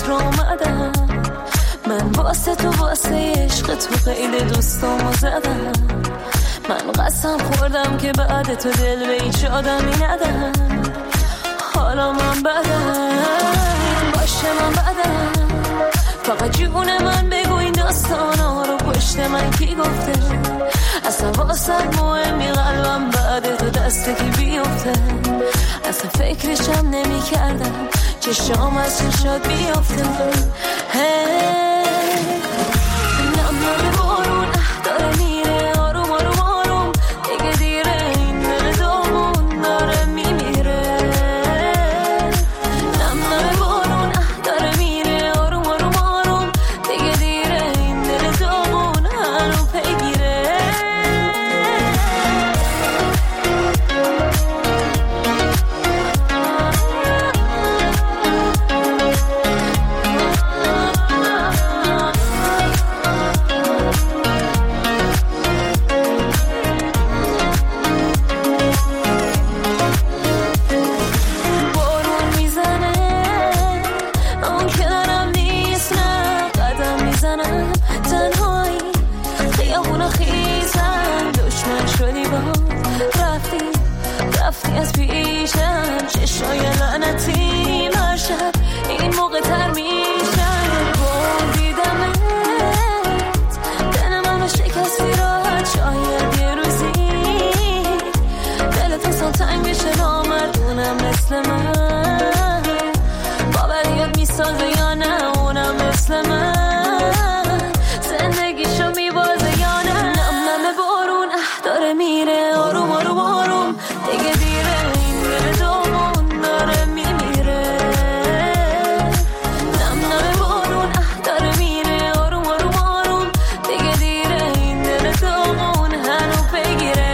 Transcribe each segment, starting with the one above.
رو اومدم، من واسه تو واسه عشق تو قید دوستامو زدم، من قسم خوردم که بعد تو دل به هیچ آدمی ندم، حالا من بدم باشه من بدم، فقط جون من بگو این داستانا رو پشت من کی گفته، اصلا واسه مهمی قلبم بعد تو دسته کی بیفته، اصلا فکرشم نمی کردم چشام از چشات بیفته، نم بارون داره میره آروم آروم آروم، دیگه دیره این دل دامون داره میمیره، نم بارون داره میره آروم آروم آروم، دیگه دیره این دل دامون هنو پیگیره. رفتی از پیشم چشای لعنتی مرشب این موقع تر میشن، دیدمت دل منو شکستی راحت، شاید یه روزی دلت اصلا تنگ بشه نامردونم مثل من، باوریت میسازه یا نه اونم مثل من، زندگیشو میبازه یا نه، نم بارون داره میره آروم آروم آروم، دیگه دیره این دل دامون داره میمیره، نم بارون داره میره آروم آروم آروم، دیگه دیره این دل دامون هنو بگیره.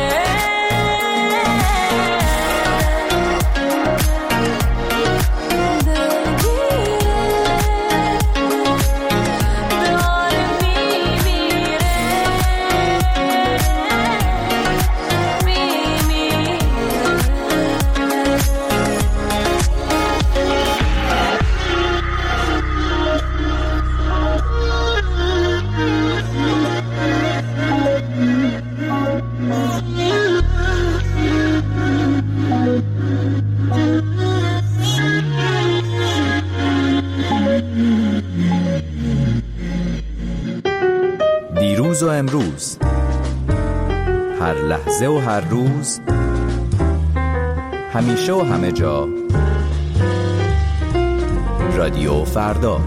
دیروز و امروز، هر لحظه و هر روز، همیشه و همه جا، رادیو فردا.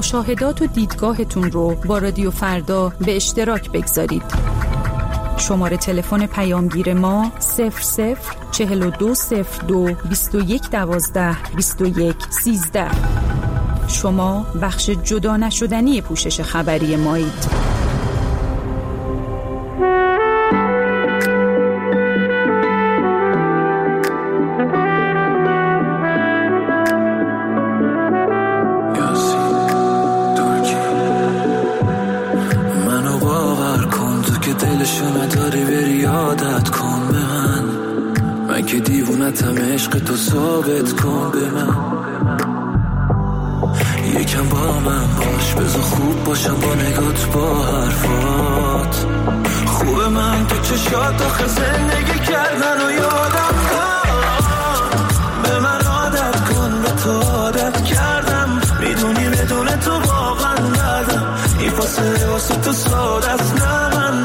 مشاهدات و دیدگاهتون رو با رادیو فردا به اشتراک بگذارید. شماره تلفن پیامگیر ما 004202 2112 2113. شما بخش جدا نشدنی پوشش خبری مایید. که دیوونتم عشق تو ثابت کن به من، یکم با من باش، بذار خوب باشم با نگات با حرفات. خوبه من تو چشات آخه زندگی کردن و یادم کن، به من عادت کن، به تو عادت کردم، میدونی بدون تو واقعا ندم، این فاصله واسه تو ساده است نه من،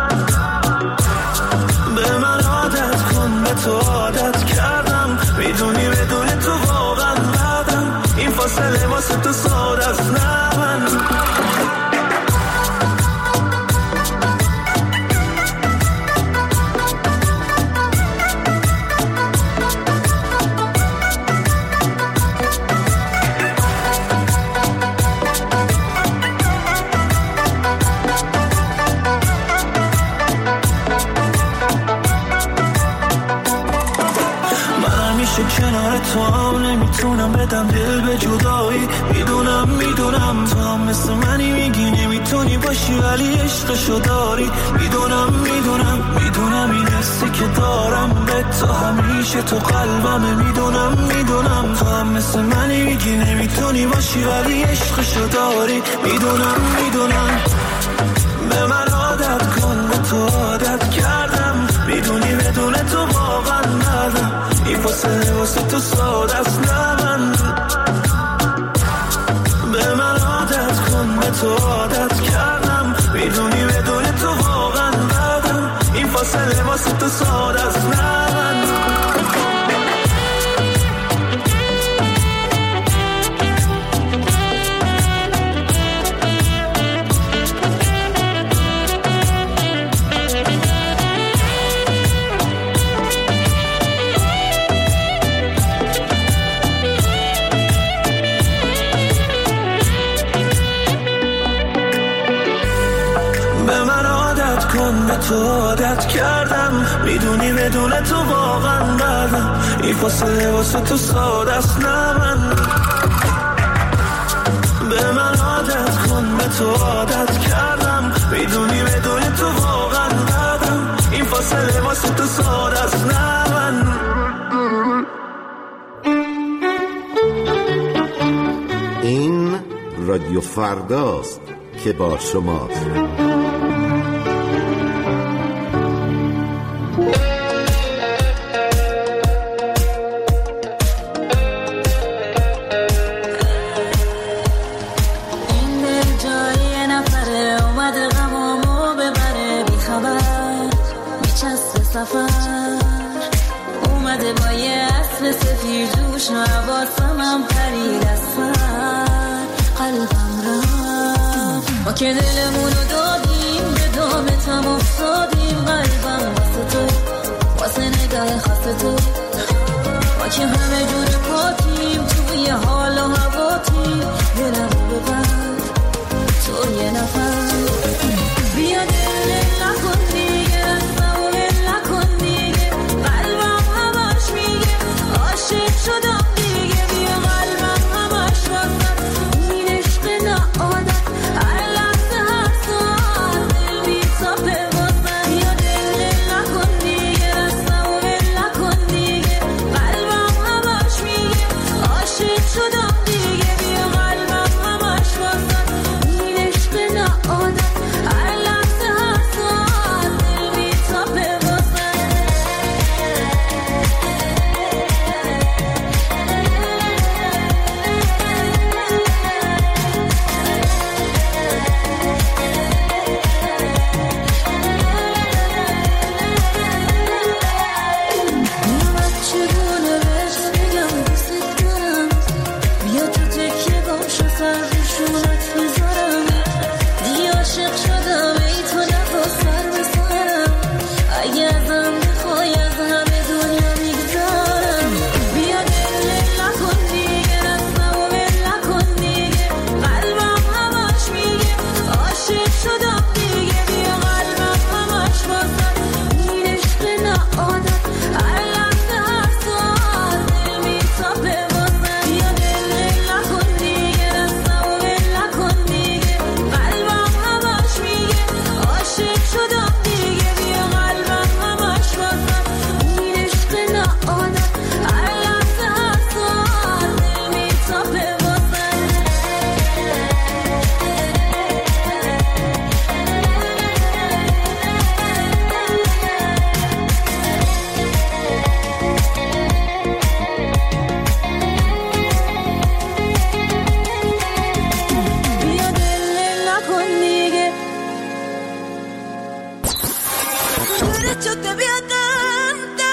به من عادت کن، به تو عادت کردم، میدونی بدون تو واقعا ندم، این فاصله واسه تو ساده است نه من. کنار تو هم نمیتونم بدم دل به جدایی، میدونم تو هم مثل منی، میگی نمیتونی باشی ولی عشقشو داری، میدونم این حسی که دارم به تو همیشه تو قلبمه، میدونم تو هم مثل منی، میگی نمیتونی باشی ولی عشقشو داری، میدونم به من عادت کن، به تو عادت کردم، میدونی بدون تو واقعا ندم، این فاصله واسه تو ساده است نه من، به من عادت کن، به تو عادت کردم، میدونی بدون تو واقعا ندم، این فاصله واسه تو ساده است نه من. تو عادت کردم، میدونی بدون تو واقعا ندم، این فاصله واسه تو ساده است نه من، به من عادت کن، به تو عادت کردم، میدونی بدون تو واقعا ندم، این فاصله واسه تو ساده است نه من. این رادیو فرداست که با شماست. اومده با یه اسب سفیر دوش، نواسم هم پرید از سر، قلبم رفت ما که دلمونو دادیم، به دامتم افتادیم، قلبم واسه تو، واسه نگاه خاص تو، ما که همه جور پاتیم، توی حال و هواتیم، دلمو ببر تو یه نفر، بیا دل نکن دیگه، رستمو هل نکن دیگه، قلبم همش میگه عاشق شدم دیگه، بیا قلبم همش واسه این عشق ناعادت، هر لحظه هر ساعت دل بی‌تابه واسه، بیا دل نکن دیگه، رستمو هل نکن دیگه، قلبم همش میگه Derecho te voy a cantar,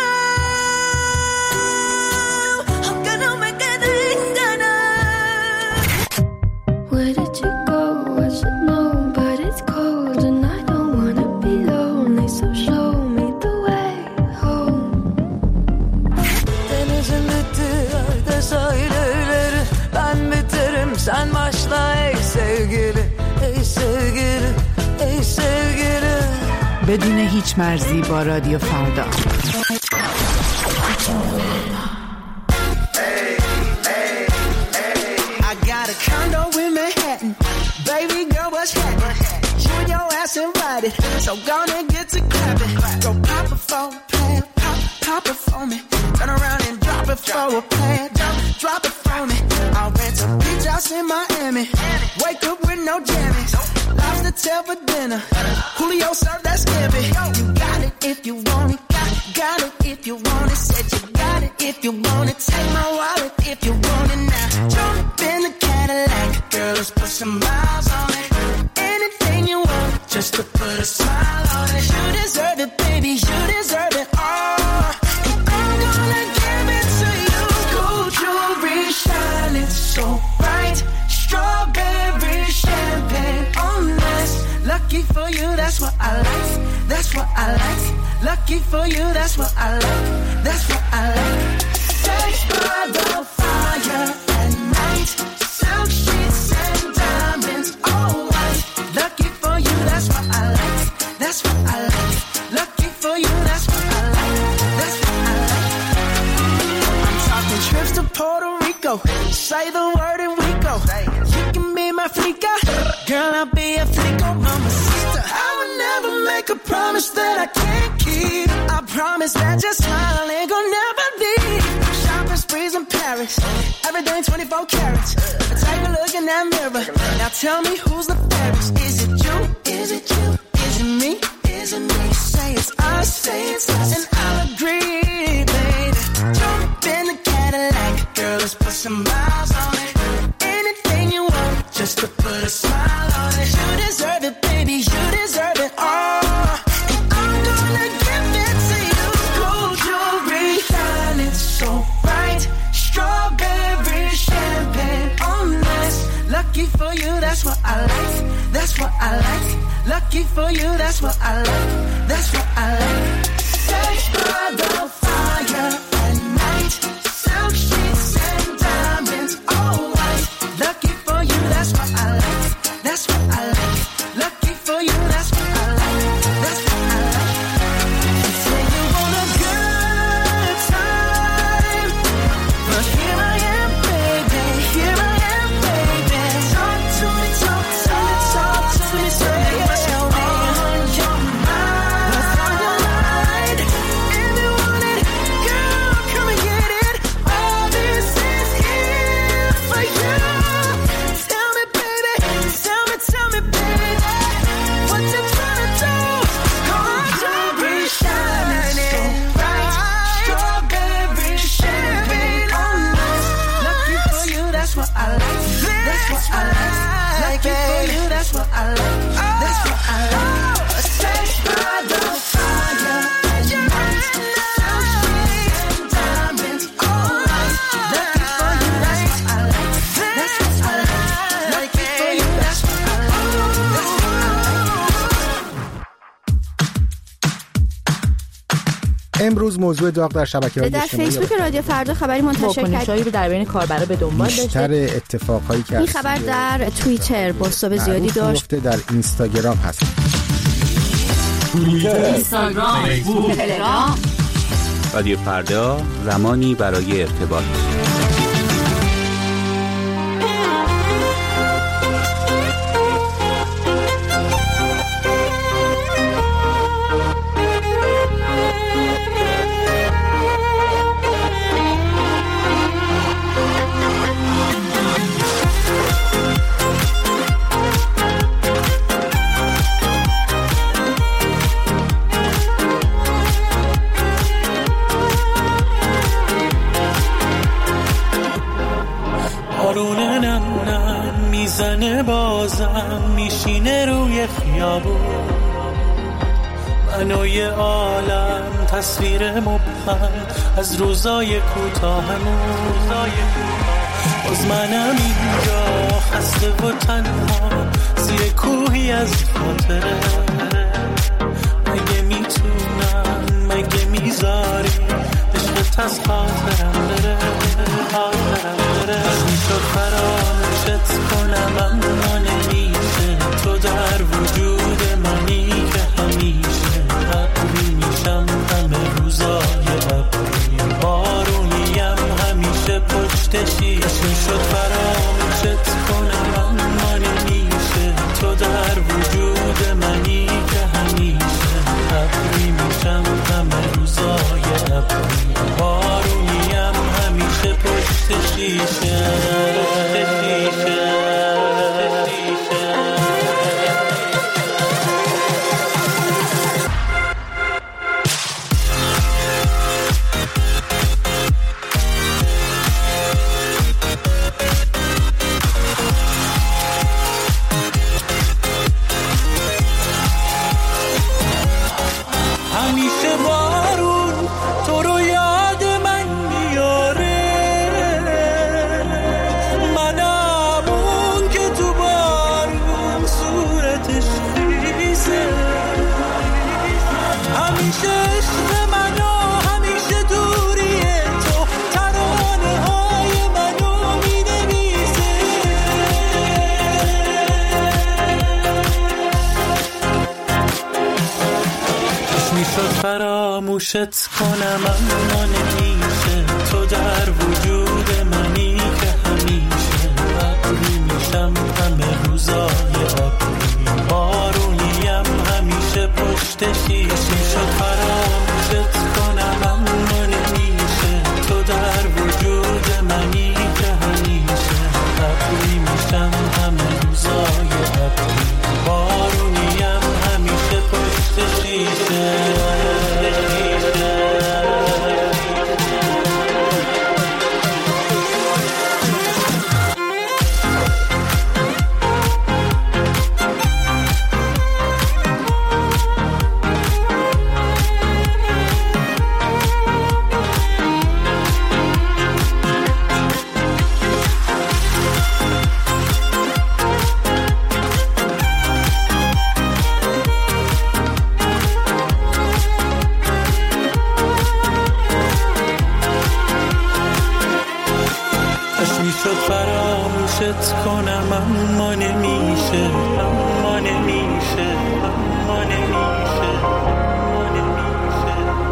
aunque no me queden ganas. Where did you go? I should know, but it's cold and I don't wanna be lonely, so show me the way home. Denizin bitti, ayda sahilleri, ben biterim, sen başla ey sevgili, ey sevgili, ey sevgili. بدون هیچ مرزی با رادیو فردا. I got a condo in Manhattan. Baby girl, what's happening? You and your ass invited, so gonna get to clapping. Go pop it for a plan, pop it for me. Turn around and drop it for a plan, drop it for me. I'll rent a beach house in Miami. Wake up with no jammies. Lobster tail for dinner. Julio served that scampi. You got it if you want it. Got it if you want it. Said you got it if you want it. Take my wallet if you want it now. Jump in the Cadillac. Girl, let's put some miles on it. Anything you want, just to put a smile on it. You deserve it, baby. You deserve it all. And I'm gonna give it to you. Gold jewelry shining so bright. Strawberry champagne on us. Lucky for you, that's what I like. That's what I like. Lucky for you, that's what I like. That's what I like. Sex by the fire at night. Silk sheets and diamonds, all white. Lucky for you, that's what I like. That's what I like. Lucky for you, that's what I like. That's what I like. I'm talking trips to Puerto Rico. Say the word and we go. You can be my flica. Girl, I'll be a flico, mama sister. I would never make a promise that I can't keep. I promise that your smile ain't gonna never leave. Shopping sprees in Paris, everything 24 carats. Take a look in that mirror. Now tell me who's the fairest. Is it you? Is it you? Is it me? Is it me? Say it's us, say it's us, and I'll agree, baby. Jump in the Cadillac, girl, let's put some miles on it. Anything you want, just to put a smile on it. You deserve it, baby, you deserve it all. And I'm gonna give it to you. Gold jewelry shining so bright. Strawberry champagne on us. Lucky for you, that's what I like. That's what I like. Lucky for you, that's what I like. That's what I like. Sex by the fire at night. Silk sheets and diamonds, all white. Lucky for you, that's what I like. That's what I like. Lucky for you, that's what I like. That's what I like. You say you want a good time, but here I am, baby. Here I am, baby. Talk to me, talk to me, talk to me. Say what's on your mind. What's on your mind? If you want it, girl, come and get it. All this is here for you. Tell me, baby, tell me, baby, what you tryna do? Gold jewelry shining bright, strawberry champagne on us. Lucky for you, that's what I like. That's what I like. Lucky for you, that's what I like. That's what I like. Sex by the fire at night. Silk sheets and diamonds, all white. Lucky for you, that's what I like. That's what I like. Lucky for you, that's what I like. That's what I like. امروز موضوع داغ در شبکه‌های در اجتماعی فیسبوک رادیو فردا خبری منتشر واکنش‌هایی رو در بین کاربرا به دنبال بیشتر داشته. اتفاقهایی که این خبر در توییتر بازتاب زیادی داشت. در اینستاگرام هست. اینستاگرام، فیسبوک، تلگرام. رادیو فردا، زمانی برای ارتباط. میزنه بازم میشینه روی خیابون معنای عالم، تصویر مبهم از روزای کوتاهمون. باز منم اینجا خسته و تنها زیر کوهی از خاطره. مگه میتونم، مگه میذاری عشقت از خاطرم بره. میشد فراموشت کنم اما نمیشه. تو در وجود منی که همیشه. ابری میشم همه روزای ابری، بارونیم همیشه پشتشی. میشد فراموشت کنم اما نمیشه. تو در وجود منی که همیشه. ابری میشم همه روزای ابری، بارونیم همیشه پشت شیشه. فراموشت کنم اما نمیشه. تو در وجود منی که همیشه. ابری میشم همه روزای ابری، بارونیم همیشه پشت شیشه. شد فراموشت کنم اما نمیشه. تو در وجود منی که همیشه. ابری میشم همه روزای ابری، بارونیم همیشه پشت شیشه. فراموشت کنم اما نمیشه. اما نمیشه. اما نمیشه. اما نمیشه.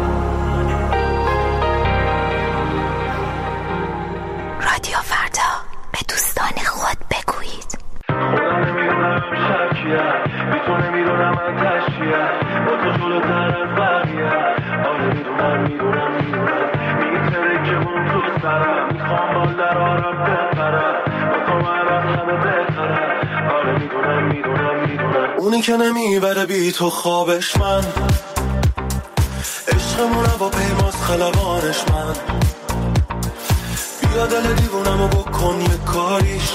رادیو فردا، به دوستان خود بگویید. خودم نمیدونم شکیه، بی تو نمیدونم من تشیه. با تو جلوتر از بقیه. آره میدونم میتره که اون تو سرم. میخوام بال در آرم بپرم. آره میدونم اونی که نمیبره بی تو خوابش من. عشقمونه با پیماز خلبانش من. بیا دل دیوونم و بکن یه کاریش.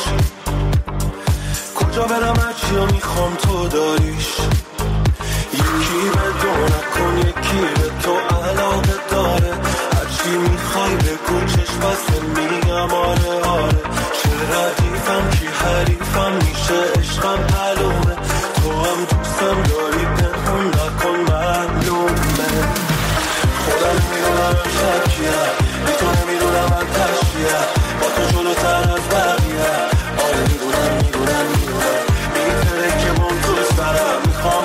کجا برم هرچی و میخوام تو داریش. یکی به دو نکن یکی به تو علاقه داره. هرچی میخوای بگو چشم بسته میگم آره آره. ردیفم کی حریفم میشه عشقم معلومه. تو هم دوستم داری پنهون نکن معلومه. خودم میدونم شکیه، بی تو نمیدونم من تشیه. با تو جلوتر از بقیه. آره میدونم میتره که من تو سرم. میخوام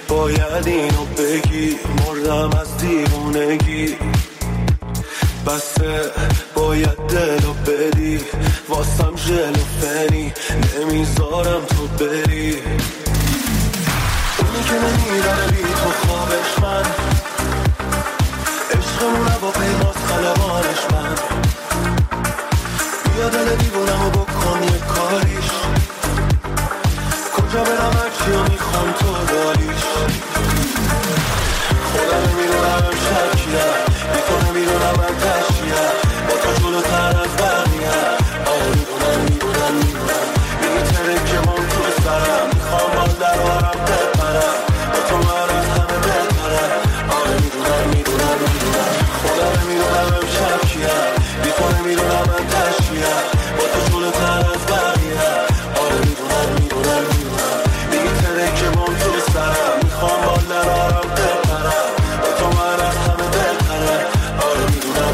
باید اینو بگی مردم از دیوونگی بسه باید دلو بدی واسم ژل و فنی نمیذارم تو بری اونی که نمیره بی تو خوابش من عشقمونه با پیماز خلبانش من بیا دل دیوونم و بکن یه کاریش کجا برم هرچی و میخوام تو داریش خودم میدونم شکیه میکنه میدونم من تشیه با تو جلوتر از بقیه آره میدونم میتره که من تو سرم میخوام باز درارم بپرم با تو من از همه بهترم آره میدونم خودم میدونم شکیه میکنه میدونم من تشیه با تو جلوتر از بقیه آره میدونم میتره که من تو سرم میخوام باز درارم بپرم با تو من از همه بهترم آره میدونم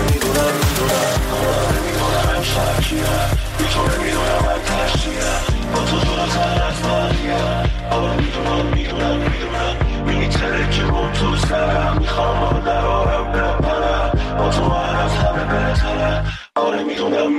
شکیه میتونه میدونم من تشیه با تو جلوتر از بقیه آره میدونم میتره که من تو سرم میخوام باز درارم بپرم با تو من از همه بهترم آره میدونم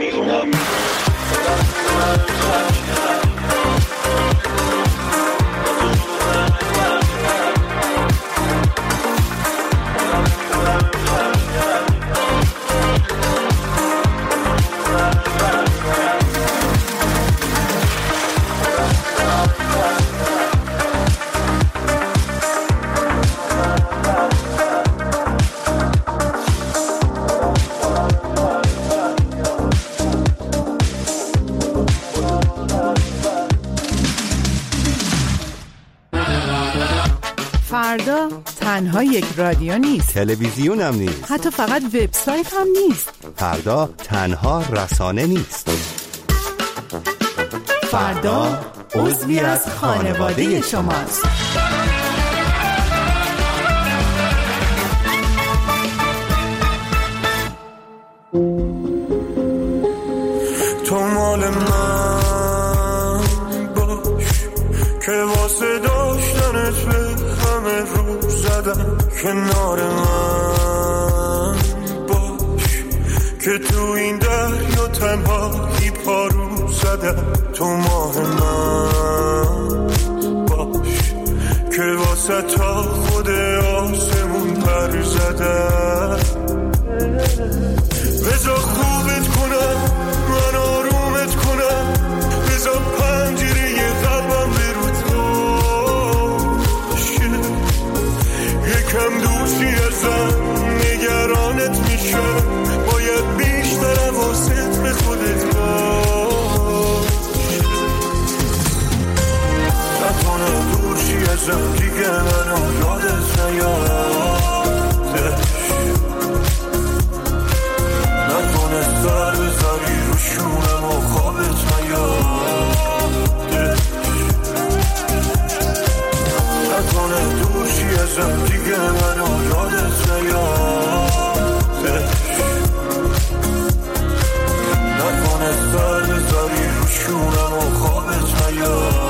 فردا تنها یک رادیو نیست، تلویزیون هم نیست، حتی فقط وبسایت هم نیست. فردا تنها رسانه نیست. فردا عضوی از خانواده شماست. تو مال من باش که واسه داشتنت به همه رو زدم، کنار من باش که تو این دریا تنهایی پارو زدم. تو ماه من باش که واسه تا خود آسمون پر زدم. بذار خوبت کنم، من آرومت کنم، بذار پنجره قلبم برو تاشه، یکم دوشی ازم نگرانت میشه، باید بیشتر حواست به خودت باشه. نکنه دوشی ازم دیگه منو یادت نیادش، نکنه سر بذاری رو شونم و خوابت نیادش، نکنه دوشی ازم دیگه منو یادت نیادش، نکنه سر بذاری رو شونم و خوابت نیادش.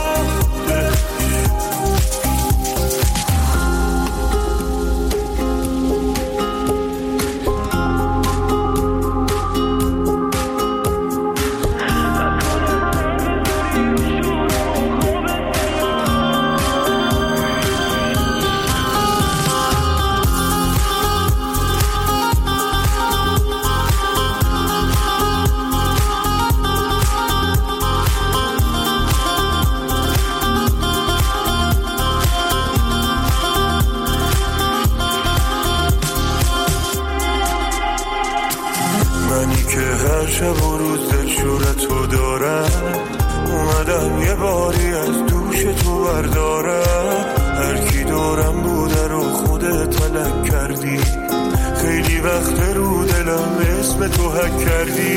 شب و روز دلشورتو دارم، اومدم یه باری از دوش تو بردارم. هر کی دورم بوده رو خودت تلک کردی، خیلی وقت رو دلم اسم تو حک کردی.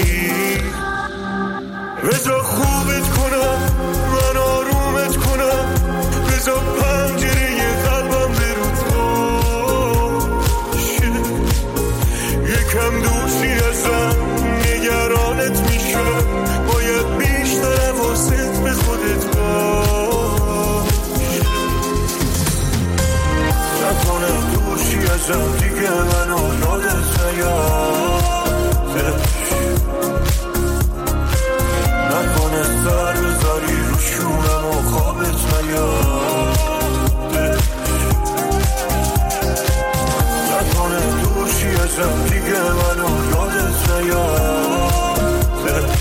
بذار خوبت کنم، من آرومت کنم، بذار پنجره قلبم برو تاشه، یکم دوشی ازم نگرانت میشه، باید بیشتر حواست به خودت باشه. ازم دیگه منو یادت نیاد، نکنه سر بذاری رو شونم و خوابت نیاد، نکنه دوشی ازم دیگه منو یادت نیاد،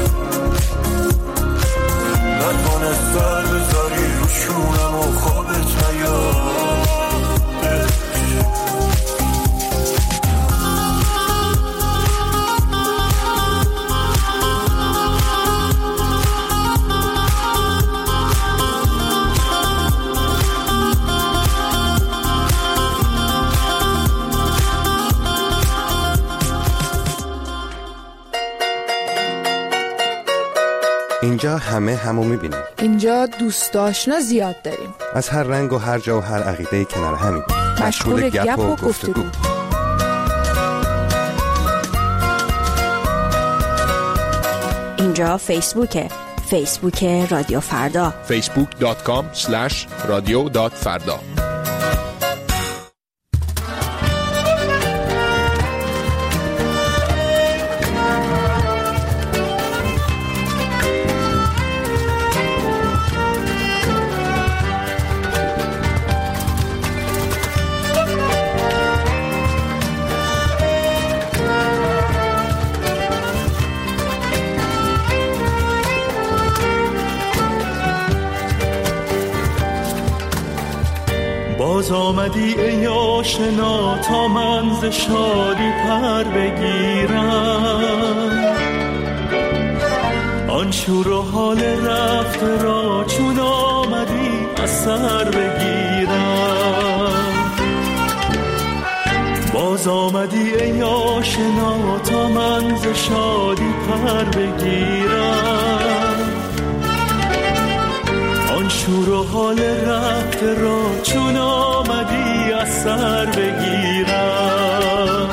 نکنه سر بذاری رو شونم و خوابت نیاد. اینجا همه همو میبینیم. اینجا دوست آشنا زیاد داریم. از هر رنگ و هر جا و هر عقیده کنار همیم. مشغول گپ و گفتگو. اینجا فیسبوک رادیو فردا. facebook.com/radio.farda. باز آمدی ای آشنا تا من ز شادی پر بگیرم، آن شور و حال رفته را چون آمدی از سر بگیرم. باز آمدی ای آشنا تا من ز شادی پر بگیرم، آن شور و حال رفته را چون آمدی از سر بگیرم.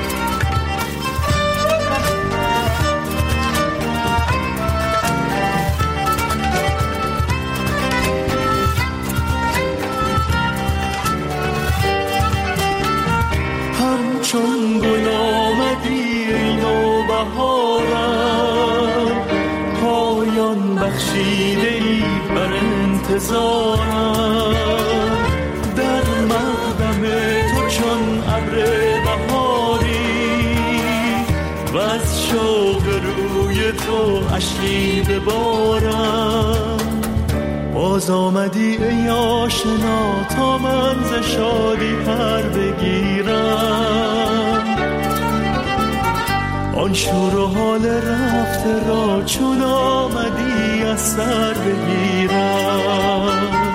همچون گل آمدی ای نوبهارم، پایان بخشیده ای بر انتظارم، در مقدم تو چون ابر بهاری و از شوق روی تو اشکی ببارم. باز آمدی ای آشنا تا من ز شادی پر بگیرم، آن شور و حال رفته را چون آمدی از سر بگیرم.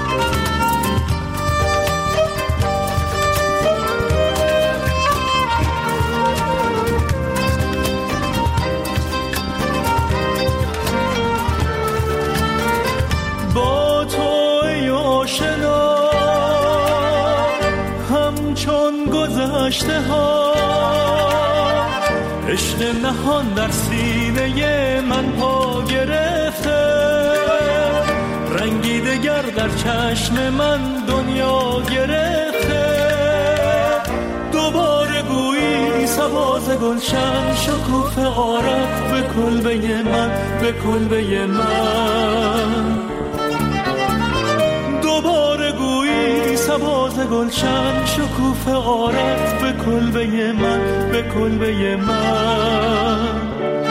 با تو ای آشنا همچون گذشته ها، عشق نهان در سینه من پا گرفته، رنگی دگر در چشم من دنیا گرفته. دوباره گویی سباز گلشن شکوفه آرد به کلبه من، به کلبه من. دوباره گویی سباز گلشن شکوفه آرد به کلبه من، به کلبه من.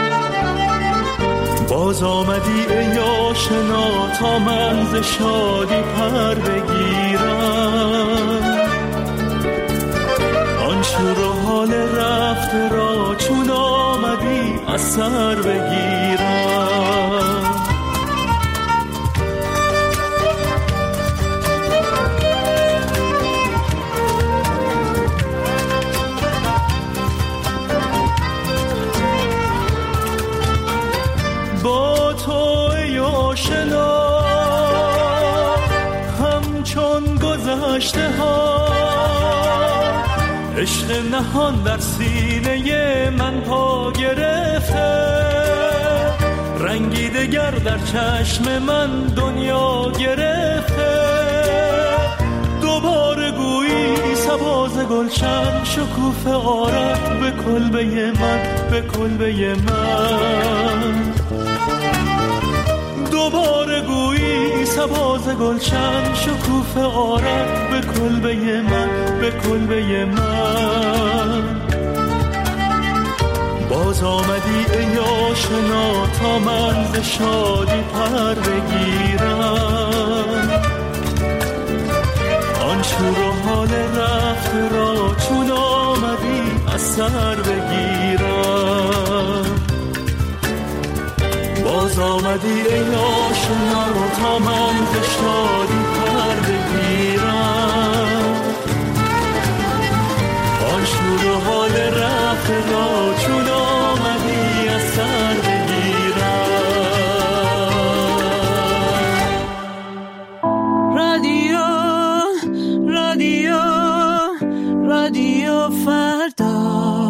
باز آمدی ای آشنا تا من ز شادی پر بگیرم، آن شور و حال رفته را چون آمدی از سر بگیرم. با تو ای آشنا همچون گذشته ها، عشق نهان در سینه من پا گرفته، رنگی دگر در چشم من دنیا گرفته. دوباره گویی سباز گلشن شکوفه آرد به کلبه من، به کلبه من. دوباره گویی سباز گلشن شکوفه آرد به کلبه من، به کلبه من. باز آمدی ای آشنا تا من ز شادی پر بگیرم، آن شور و حال رفته را چون آمدی از سر بگیرم. باز آمدی ای آشنا تا من ز شادی پر بگیرم، آن شور و حال رفته را چون آمدی از سر بگیرم. رادیو رادیو رادیو فردا.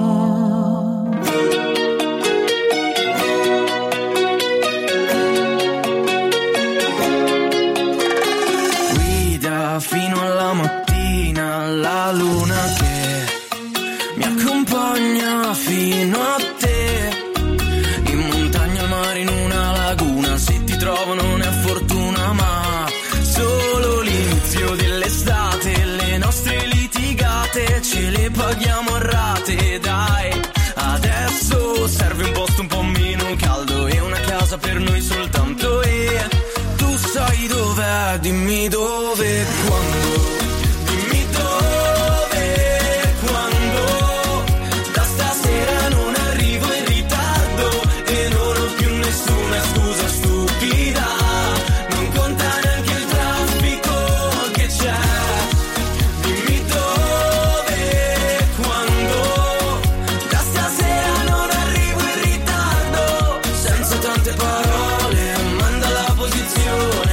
Fino alla mattina la luna che mi accompagna fino a te, in montagna, al mare, in una laguna. Se ti trovo non è fortuna ma solo l'inizio dell'estate. Le nostre litigate ce le paghiamo a rate. Dai, adesso serve un posto un po' meno caldo e una casa per noi soltanto. E tu sai dov'è, dimmi dove, quando, dimmi dove, quando, da stasera non arrivo in ritardo e non ho più nessuna scusa stupida, non conta neanche il traffico che c'è. Dimmi dove, quando, da stasera non arrivo in ritardo, senza tante parole, manda la posizione.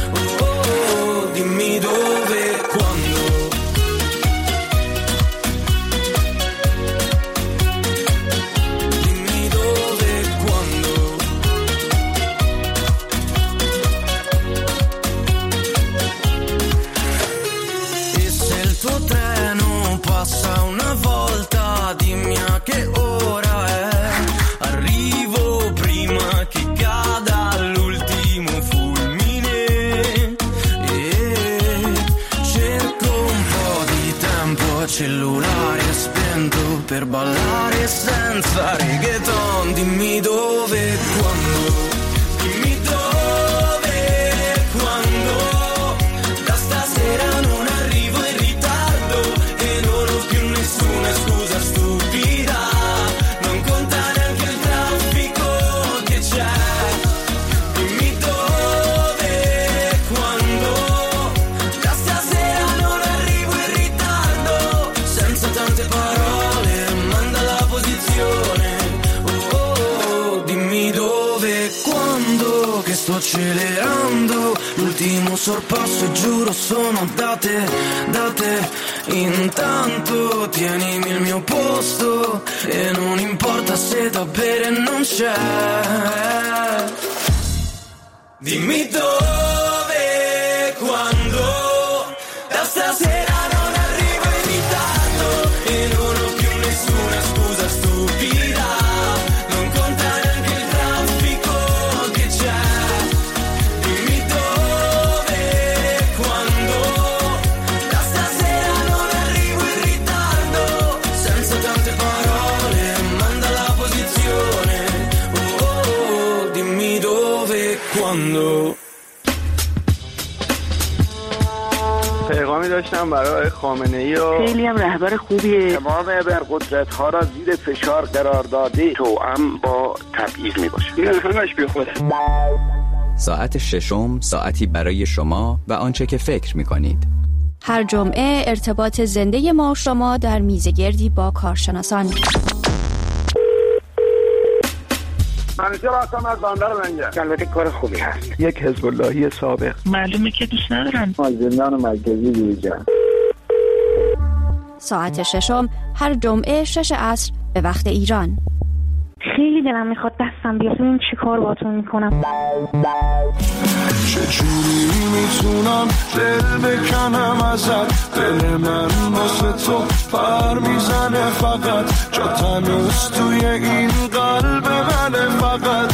Dimmi dove, quando. Dimmi dove, quando. E se il tuo treno passa una volta, dimmi a che ora è. Arrivo prima che cada l'ultimo fulmine. Cellulare spento per ballare senza reggaeton. Dimmi dove, quando, dimmi dove, quando, da stasera non arrivo in ritardo e non ho più nessuna scusa stupida, non conta neanche il traffico che c'è. Dimmi dove, quando, da stasera non arrivo in ritardo, senza tante parole, manda la posizione. Dimmi dove, quando, che sto accelerando, l'ultimo sorpasso e giuro sono date, date. Intanto tienimi il mio posto e non importa se da bere non c'è. Dimmi dove, quando, da stasera non arrivo in ritardo e non ho più nessuna scusa stupida, non conta neanche il traffico che c'è. Dimmi dove, quando, da stasera non arrivo in ritardo, senza tante parole, manda la posizione. Dimmi dove, quando. پیغامی داشتم برای خامنه‌ای و خیلی هم رهبر خوبیه. تمام ابرقدرت‌ها را زیر فشار قرار داده، توأم با تبعیض میباشه. این همش بیخوده. ساعت ششم، ساعتی برای شما و آنچه که فکر می‌کنید. هر جمعه ارتباط زنده ما و شما در میزگردی با کارشناسان. منیجر هستم از بندر منجر. البته کار خوبی هست. یک حزب اللهی سابق. معلومه که دوست ندارم. زندان مرکزی بیرجان. ساعت ششم هر جمعه 6 عصر به وقت ایران. خیلی دلم میخواد دستم بیاد، این چی کار باهاتون میکنم. چجوری میتونم دل بکنم ازت، دل من واسه تو پر میزنه فقط، جا تنوز توی این قلب منه فقط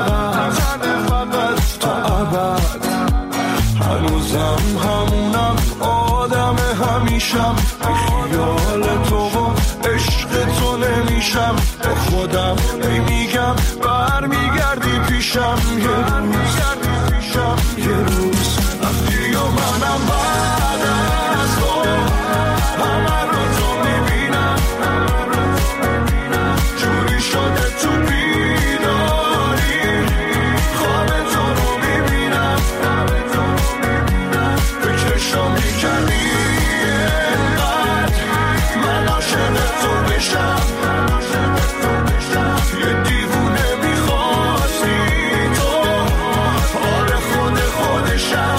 تا ابد. هنوزم همونم آدم همیشم، بی خیال تو و عشق تو نمیشم، به خودم میگم برمیگردی پیشم یه روز رفتی و منم بعد از تو همه رو تو میبینم، جوری شده تو بیداری خواب تو رو میبینم، فکرشو میکنی اینقدر من عاشق تو بشم، یه دیوونه میخواستی تو، آره خودشم.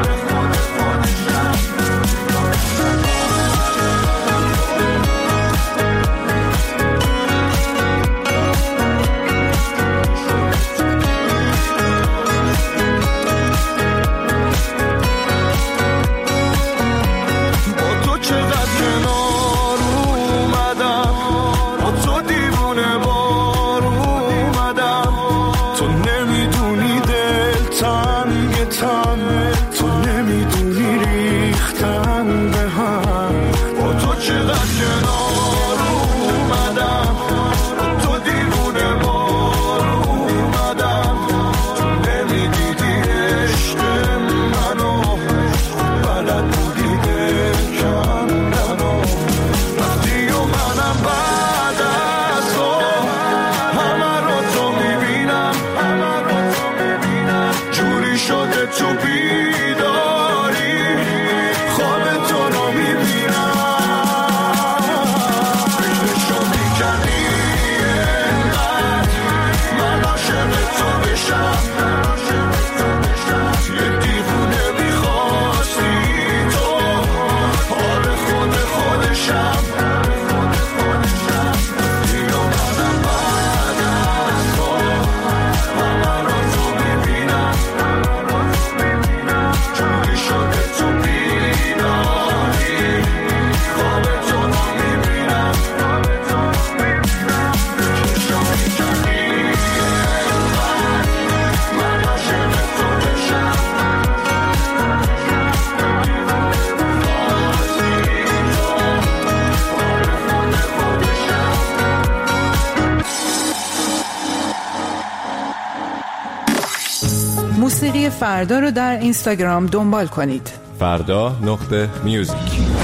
موسیقی فردا رو در اینستاگرام دنبال کنید. فردا.music.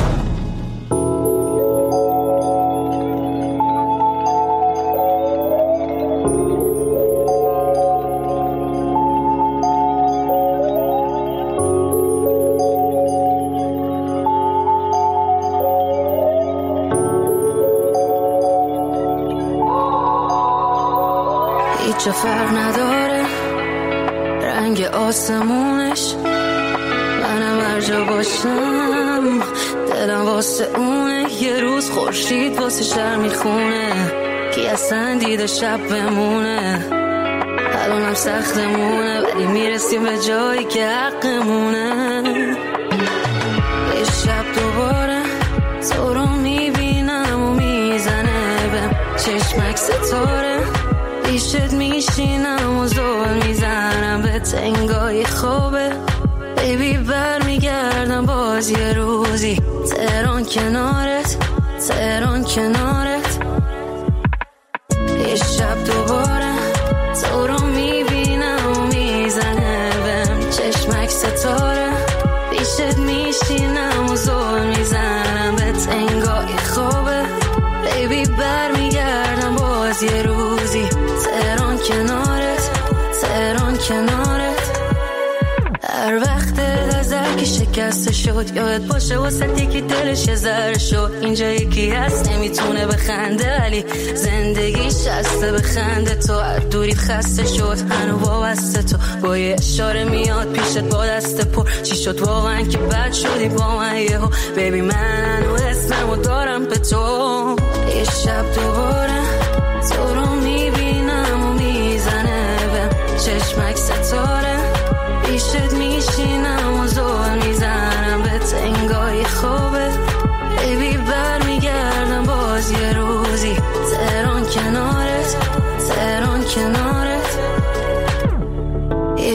هیچ فرق نداره رنگ آسمونش، منم هر جا باشم دلم واسه اونه. یه روز خورشید واسه شهر میخونه، کی اصلا دیده شب بمونه. الانم سختمونه ولی میرسیم به جایی که حقمونه. یه شب دوباره تو رو میبینم و میزنه بهم چشمک ستاره، پیشت میشینم و زول میزنم به تنگای خوبه. بیبی بر میگردم باز یه روزی، تهران کنارت تهران کنارت. یه شب دوباره تو رو میبینم و میزنه بهم چشمک ستاره، پیشت میشینم و زول میزنم به تنگای خوبه. بیبی بر میگردم باز یه روزی، تهران کنارت تهران کنارت. هر وقت نظر که شکسته شد یادت باشه واسه یکی دلش ذره شد. اینجا یکی هست نمیتونه بخنده ولی زندگی شسته بخنده. تو هر دوریت خسته شد هنو وابسته، تو با یه اشاره میاد پیشت با دست پر. چی شد واقعا که بد شدی با من یهو؟ بیبی من و اسممو دارم به تو. یه شب دوباره تو رو میبینم و میزنه بهم چشمک ستاره، پیشت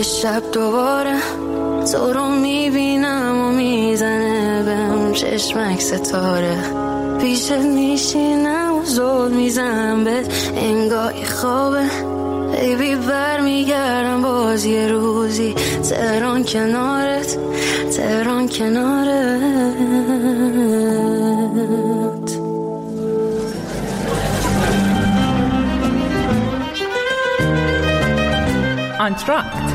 یه شب دوباره تو رو میبینم و میزنه بهم چشمک ستاره، پیشت میشینم و زل میزنم بهت انگاه خوابه. بیبی برمیگردم باز یه روزی تهران کنارت، تهران کنارت. آنتراکت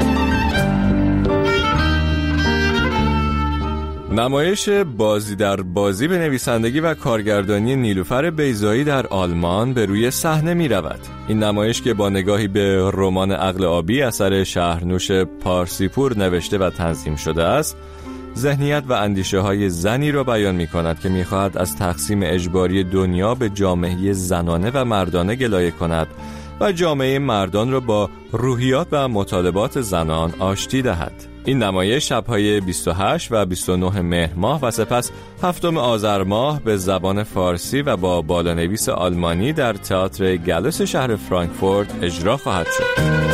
نمایش بازی در بازی به نویسندگی و کارگردانی نیلوفر بیضایی در آلمان به روی صحنه می رود. این نمایش که با نگاهی به رمان عقل آبی اثر شهرنوش پارسیپور نوشته و تنظیم شده است، ذهنیت و اندیشه های زنی را بیان می کند که می خواهد از تقسیم اجباری دنیا به جامعه زنانه و مردانه گلایه کند و جامعه مردان را با روحیات و مطالبات زنان آشتی دهد. این نمایش شب‌های 28 و 29 مهر ماه و سپس 7 آذر ماه به زبان فارسی و با بالانویس آلمانی در تئاتر گالوس شهر فرانکفورت اجرا خواهد شد.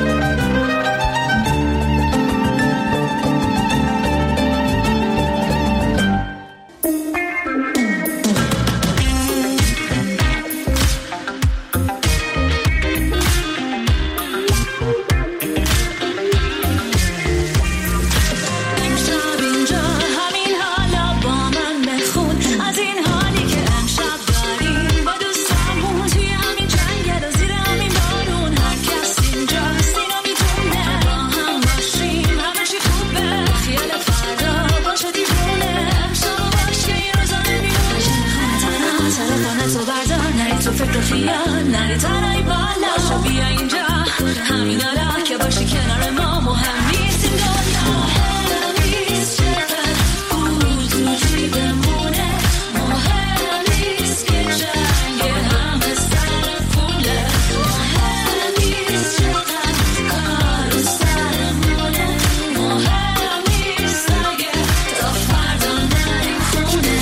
نری تنهایی بالا شو بیا اینجا، همین حالا که باشی کنار ما مهم نیست این دنیا، مهم نیست چقدر پول تو جیبمونه، مهم نیست که جنگ همه سر پوله، مهم نیست چقدر کار سرمونه، مهم نیست اگه تا فردا نریم خونه.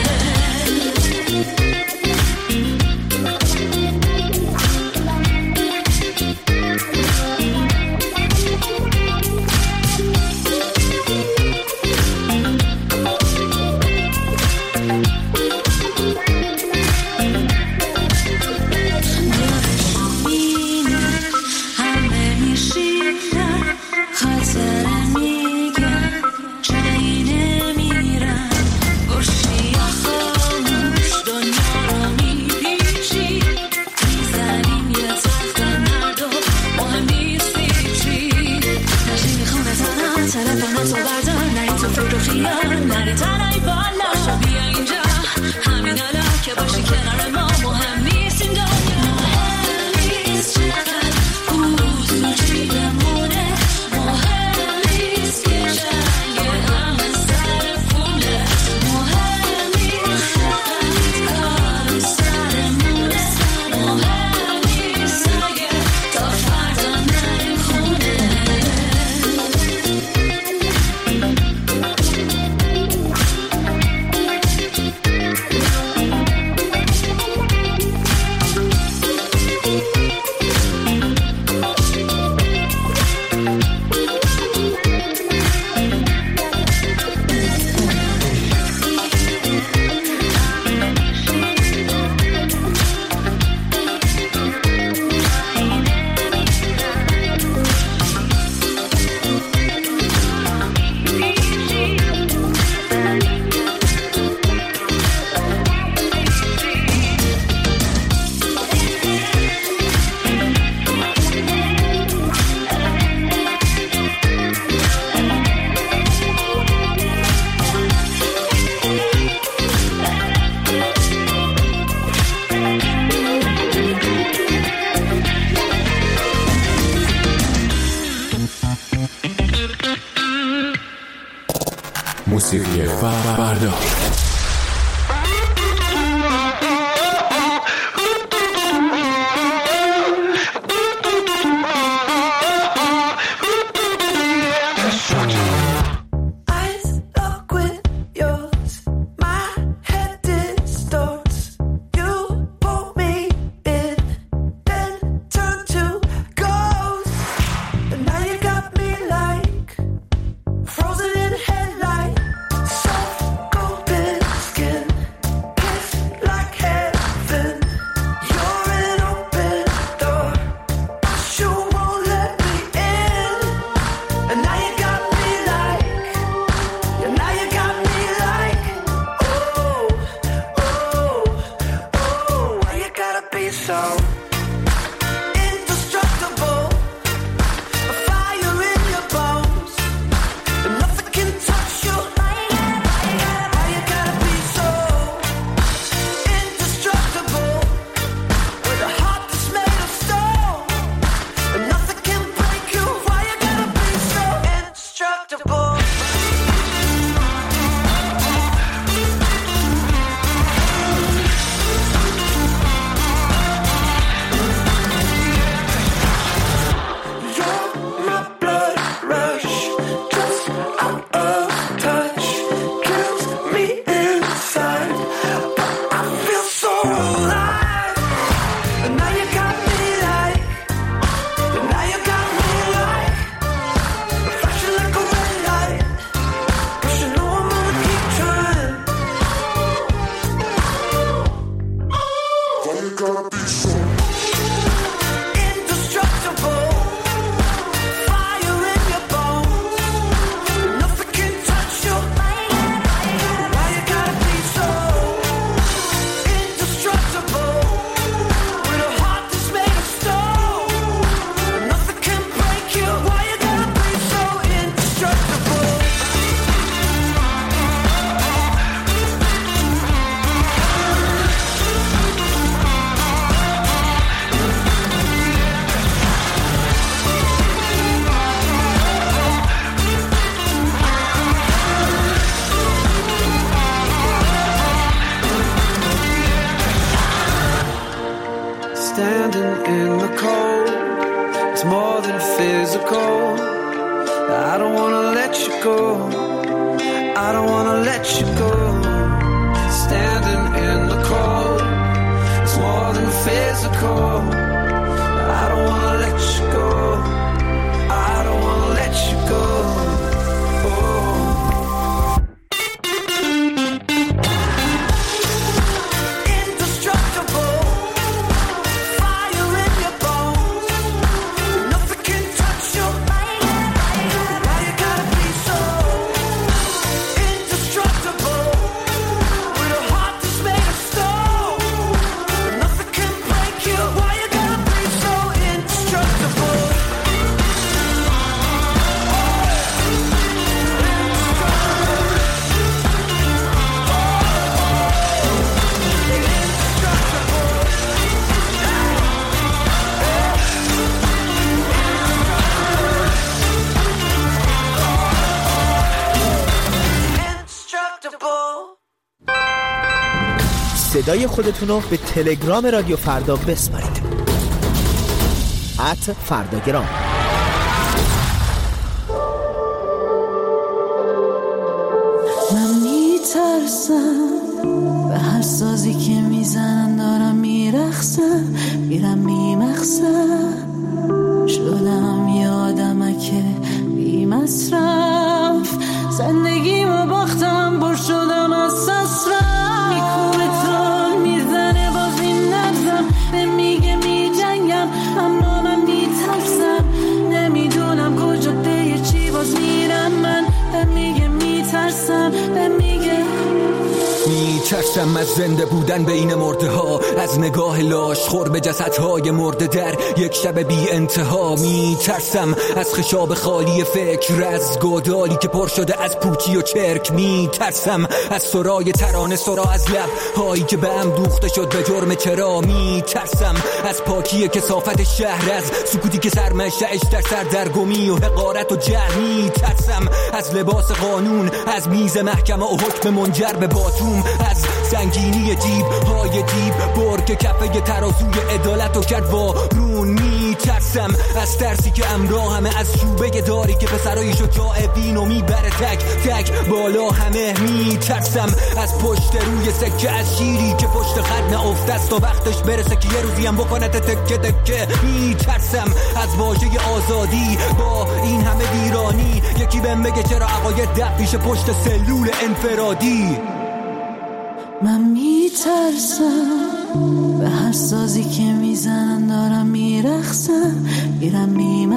موسیقی فردا. Now you got standing in the cold. It's more than physical. I don't wanna let you go. I don't wanna let you go. Standing in the cold. It's more than physical. I don't wanna let you go. I don't wanna let you go. صدای خودتون رو به تلگرام رادیو فردا بسپارید. @فرداگرام. من میترسم به هر سازی که میزنن دارم میرخصم میرم میمخصم شدم یه آدمک بی مصرف زندگیمو باختم بر شدم از سسرم میگه میجنگم اما من میترسم نمیدونم کجا به چی باز میرم من میگه میترسم میگه میترسم از زنده بودن بین مرده ها از نگاه لاش خور به جسدهای مرده در یک شب بی انتها میترسم از خشاب خالی فکر از گودالی که پر شده از پوچی و چرک میترسم از سرای ترانه سرا از لب هایی که به هم دوخته شد به جرم چرا میترسم از پاکی کثافت شهر از سکوتی که سرمشه‌اش در سردرگمی و حقارت و جهل میترسم از لباس قانون از میز محکمه و حکم منجر به باتوم از سنگینی جیب های دیب برگ کفه ترازوی عدالت و کرد وارون میترسم از ترسی که امرا همه از شوبه داری که پسرای شجاع وینو میبره تک تک بالا همه میترسم از پشت روی سکه از شیری که پشت خط نافته است و وقتش برسه که یه روزی هم بکنه تکه تکه میترسم از واژه آزادی با این همه ویرانی یکی بهم بگه چرا عقاید دق پیش پشت سلول انفرادی من میترسم به هر سازی که میزنن دارم میرخصم میرم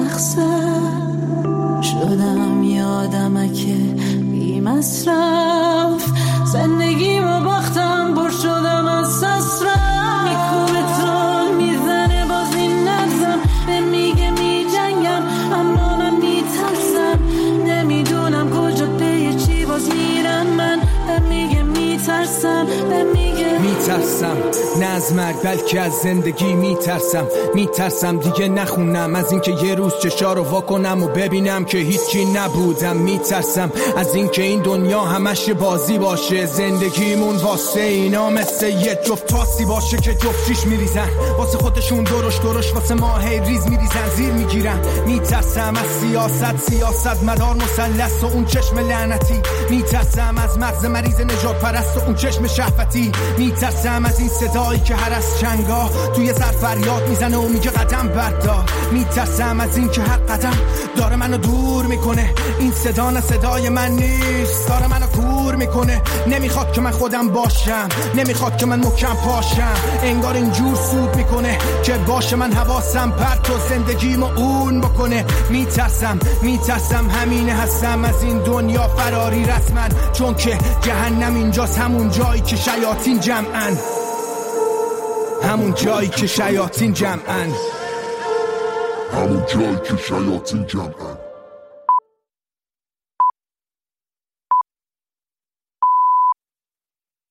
میمخصم شدم یه آدمک بی مصرف زندگیمو باختم بر شدم از سسرم میکوبه تون میزنه باز این نفسم میگه میجنگم اما من میترسم نمیدونم کجا به چی باز میرم من میگه میترسم نه از مرگ بلکه از زندگی میترسم دیگه نخونم از اینکه یه روز چشا رو واکنم و ببینم که هیچی نبودم میترسم از اینکه این دنیا همش بازی باشه زندگیمون واسه اینا مثل یه جفت تاسی باشه که جفتیش میریزن واسه خودشون درش واسه ما هی ریز میریزن زیر میگیرن میترسم از سیاست مدار مثلث و اون چشم لعنتی میترسم از مغز مریض نجات پرست و اون چشم شهوتی میترسم از این صدایی که هر از چنگا توی سر فریاد میزنه و میگه قدم بردار میترسم از این که هر قدم داره منو دور میکنه این صدا نه صدای من نیست داره منو کور میکنه نمیخواد که من خودم باشم نمیخواد که من محکم پاشم انگار اینجور سود میکنه که باشه من حواسم پرت و زندگیمو اون بکنه میترسم همینه هستم از این دنیا فراری رسما چون که جهنم اینجاست همون جایی که شیاطین جمعن همون جایی که شیاطین جمعن